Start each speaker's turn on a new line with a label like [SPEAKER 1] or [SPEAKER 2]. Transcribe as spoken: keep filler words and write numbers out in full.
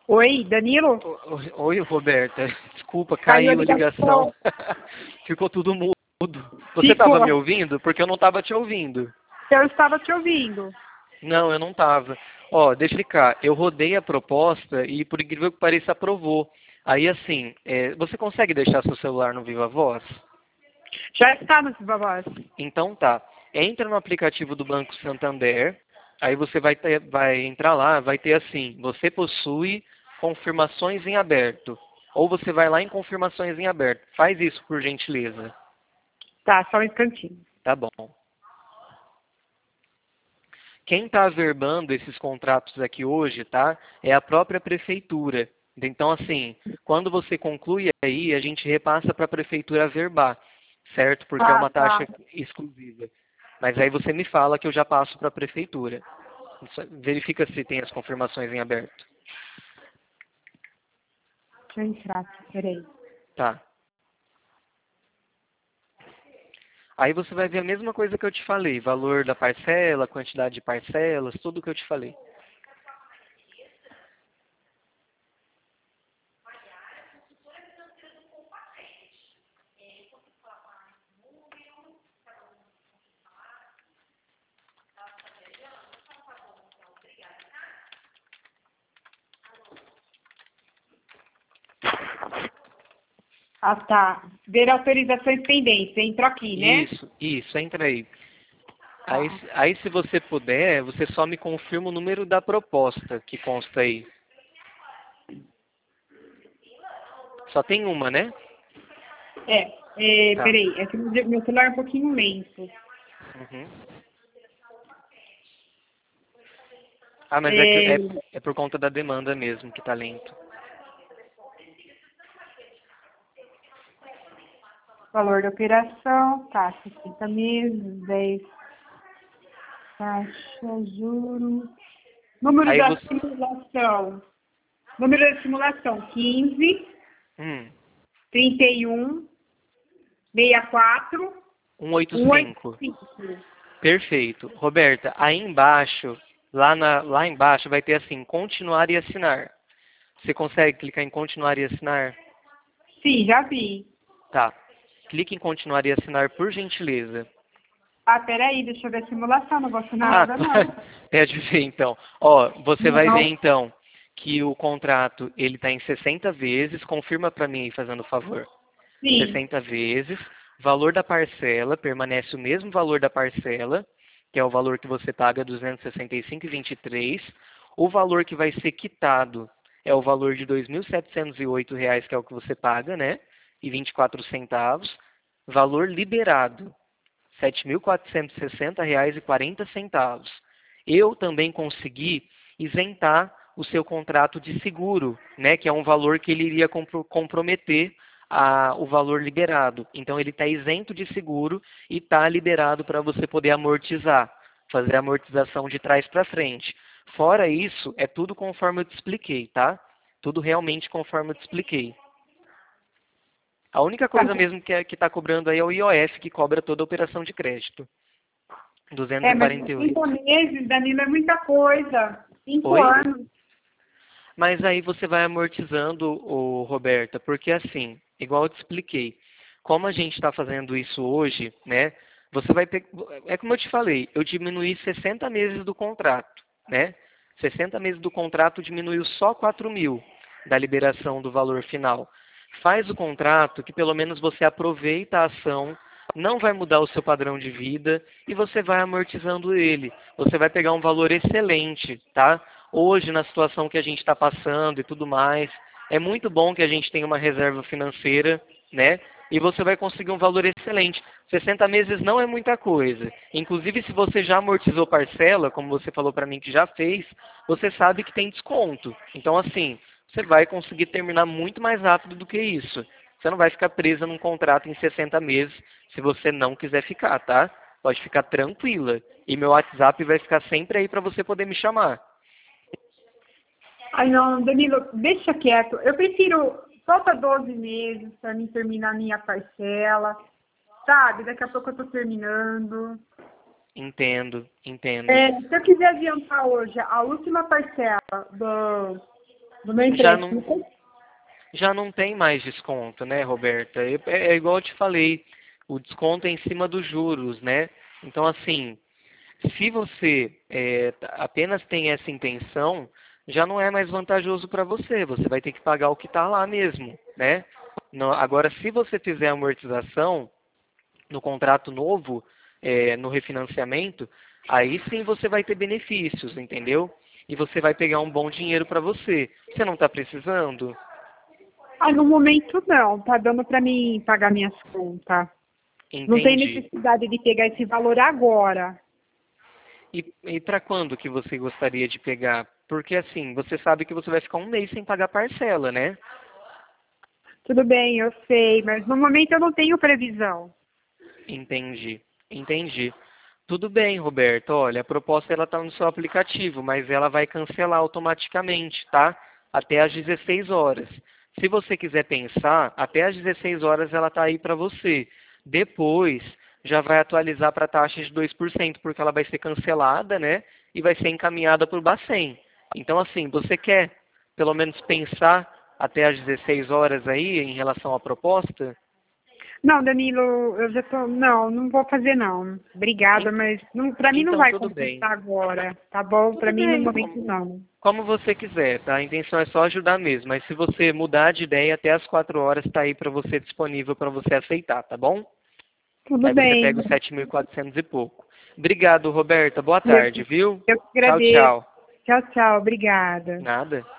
[SPEAKER 1] Oi, Danilo?
[SPEAKER 2] Oi, oi, Roberta. Desculpa,
[SPEAKER 1] Caiu a
[SPEAKER 2] caiu a ligação.
[SPEAKER 1] ligação.
[SPEAKER 2] Ficou tudo mudo. Você
[SPEAKER 1] Ficou.
[SPEAKER 2] estava me ouvindo? Porque eu não estava te ouvindo.
[SPEAKER 1] Eu estava te ouvindo.
[SPEAKER 2] Não, eu não estava. Ó, deixa eu explicar. Eu rodei a proposta e, por incrível que pareça, aprovou. Aí, assim, é, você consegue deixar seu celular no Viva Voz?
[SPEAKER 1] Já está no Viva Voz.
[SPEAKER 2] Então tá. Entra no aplicativo do Banco Santander. Aí você vai, ter, vai entrar lá, vai ter assim, você possui confirmações em aberto. Ou você vai lá em confirmações em aberto. Faz isso, por gentileza.
[SPEAKER 1] Tá, só um instantinho.
[SPEAKER 2] Tá bom. Quem está averbando esses contratos aqui hoje, tá? É a própria prefeitura. Então, assim, quando você conclui aí, a gente repassa para a prefeitura averbar, certo? Porque é
[SPEAKER 1] Ah,
[SPEAKER 2] uma
[SPEAKER 1] tá.
[SPEAKER 2] taxa exclusiva. Mas aí você me fala que eu já passo para a prefeitura. Verifica se tem as confirmações em aberto.
[SPEAKER 1] Deixa eu entrar aqui, peraí.
[SPEAKER 2] Tá. Aí você vai ver a mesma coisa que eu te falei. Valor da parcela, quantidade de parcelas, tudo que eu te falei.
[SPEAKER 1] Ah, tá. Ver autorizações pendentes. Entrou aqui, né?
[SPEAKER 2] Isso, isso, entra aí. Aí, aí, se você puder, você só me confirma o número da proposta que consta aí. Só tem uma, né?
[SPEAKER 1] É, é
[SPEAKER 2] Tá.
[SPEAKER 1] peraí. É que meu celular é um pouquinho lento.
[SPEAKER 2] Uhum. Ah, mas é, que,
[SPEAKER 1] É,
[SPEAKER 2] é, é por conta da demanda mesmo que tá lento.
[SPEAKER 1] valor da operação, tá, sessenta meses, dez taxa, juros. Número
[SPEAKER 2] Aí
[SPEAKER 1] da
[SPEAKER 2] você...
[SPEAKER 1] simulação. Número da simulação, quinze,
[SPEAKER 2] Hum,
[SPEAKER 1] trinta e um, sessenta e quatro, cento e oitenta e
[SPEAKER 2] cento e oitenta e cinco.
[SPEAKER 1] cinco.
[SPEAKER 2] Perfeito. Roberta, aí embaixo, lá, na, lá embaixo vai ter assim, continuar e assinar. Você consegue clicar em continuar e assinar?
[SPEAKER 1] Sim, já vi.
[SPEAKER 2] Tá. Clique em continuar e assinar, por gentileza.
[SPEAKER 1] Ah, peraí, deixa eu ver a simulação, não vou assinar
[SPEAKER 2] Ah,
[SPEAKER 1] nada não.
[SPEAKER 2] pode ver então. Ó, você vai ver
[SPEAKER 1] Não.
[SPEAKER 2] então que o contrato ele está em sessenta vezes. Confirma para mim aí, fazendo favor.
[SPEAKER 1] Sim,
[SPEAKER 2] sessenta vezes. Valor da parcela permanece o mesmo valor da parcela, que é o valor que você paga, duzentos e sessenta e cinco vírgula vinte e três. O valor que vai ser quitado é o valor de dois mil setecentos e oito reais, que é o que você paga, né? E vinte e quatro centavos. Valor liberado sete mil quatrocentos e sessenta reais e quarenta centavos. Eu também consegui isentar o seu contrato de seguro, né, que é um valor que ele iria compro comprometer a, o valor liberado. Então ele está isento de seguro e está liberado para você poder amortizar, fazer a amortização de trás para frente. Fora isso, é tudo conforme eu te expliquei, tá? Tudo realmente conforme eu te expliquei. A única
[SPEAKER 1] tá.
[SPEAKER 2] coisa mesmo que é, que está cobrando aí é o I O F, que cobra toda a operação de crédito.
[SPEAKER 1] É, mas cinco
[SPEAKER 2] duzentos e quarenta e oito.
[SPEAKER 1] meses, Danilo, é muita coisa. Cinco
[SPEAKER 2] Oi?
[SPEAKER 1] anos.
[SPEAKER 2] Mas aí você vai amortizando, o Roberta, porque assim, igual eu te expliquei, como a gente está fazendo isso hoje, né? Você vai pe... É como eu te falei, eu diminuí sessenta meses do contrato, né? sessenta meses do contrato diminuiu só quatro mil da liberação do valor final. Faz o contrato que pelo menos você aproveita a ação, não vai mudar o seu padrão de vida e você vai amortizando ele. Você vai pegar um valor excelente, tá? Hoje, na situação que a gente está passando e tudo mais, é muito bom que a gente tenha uma reserva financeira, né? E você vai conseguir um valor excelente. sessenta meses não é muita coisa. Inclusive, se você já amortizou parcela, como você falou para mim que já fez, você sabe que tem desconto. Então, assim, você vai conseguir terminar muito mais rápido do que isso. Você não vai ficar presa num contrato em sessenta meses se você não quiser ficar, tá? Pode ficar tranquila. E meu WhatsApp vai ficar sempre aí para você poder me chamar.
[SPEAKER 1] Ai, não, Danilo, deixa quieto. Eu prefiro, falta doze meses para mim terminar a minha parcela. Sabe, daqui a pouco eu tô terminando.
[SPEAKER 2] Entendo, entendo.
[SPEAKER 1] É, se eu quiser adiantar hoje a última parcela do, No meu
[SPEAKER 2] Já
[SPEAKER 1] empréstimo.
[SPEAKER 2] não, já não tem mais desconto, né, Roberta? É, é igual eu te falei, o desconto é em cima dos juros, né? Então, assim, se você é, apenas tem essa intenção, já não é mais vantajoso para você. Você vai ter que pagar o que está lá mesmo, né? Não- agora, se você fizer amortização no contrato novo, é, no refinanciamento, aí sim você vai ter benefícios, entendeu? E você vai pegar um bom dinheiro para você. Você não está precisando?
[SPEAKER 1] Ah, no momento não, tá dando para mim pagar minhas contas. Não tem
[SPEAKER 2] Entendi.
[SPEAKER 1] necessidade de pegar esse valor agora.
[SPEAKER 2] E, e para quando que você gostaria de pegar? Porque assim, você sabe que você vai ficar um mês sem pagar parcela, né?
[SPEAKER 1] Tudo bem, eu sei, mas no momento eu não tenho previsão.
[SPEAKER 2] Entendi, entendi. Tudo bem, Roberto. Olha, a proposta ela está no seu aplicativo, mas ela vai cancelar automaticamente, tá? Até às dezesseis horas. Se você quiser pensar, até às dezesseis horas ela está aí para você. Depois já vai atualizar para a taxa de dois por cento, porque ela vai ser cancelada, né? E vai ser encaminhada para o Bacen. Então, assim, você quer pelo menos pensar até às dezesseis horas aí em relação à proposta?
[SPEAKER 1] Não, Danilo, eu já tô. Não, não vou fazer não. Obrigada,
[SPEAKER 2] En-
[SPEAKER 1] mas não, para mim não
[SPEAKER 2] Então,
[SPEAKER 1] vai
[SPEAKER 2] tudo bem.
[SPEAKER 1] compensar agora, tá bom? Para
[SPEAKER 2] Tudo
[SPEAKER 1] mim no
[SPEAKER 2] bem,
[SPEAKER 1] momento
[SPEAKER 2] como,
[SPEAKER 1] não.
[SPEAKER 2] como você quiser, tá? A intenção é só ajudar mesmo. Mas se você mudar de ideia, até as quatro horas está aí para você disponível para você aceitar, tá bom?
[SPEAKER 1] Tudo
[SPEAKER 2] Aí você
[SPEAKER 1] bem.
[SPEAKER 2] pega os sete mil e quatrocentos e pouco. Obrigado, Roberta. Boa
[SPEAKER 1] Eu,
[SPEAKER 2] tarde, viu?
[SPEAKER 1] eu que
[SPEAKER 2] Tchau,
[SPEAKER 1] agradeço.
[SPEAKER 2] tchau.
[SPEAKER 1] Tchau, tchau. Obrigada.
[SPEAKER 2] Nada.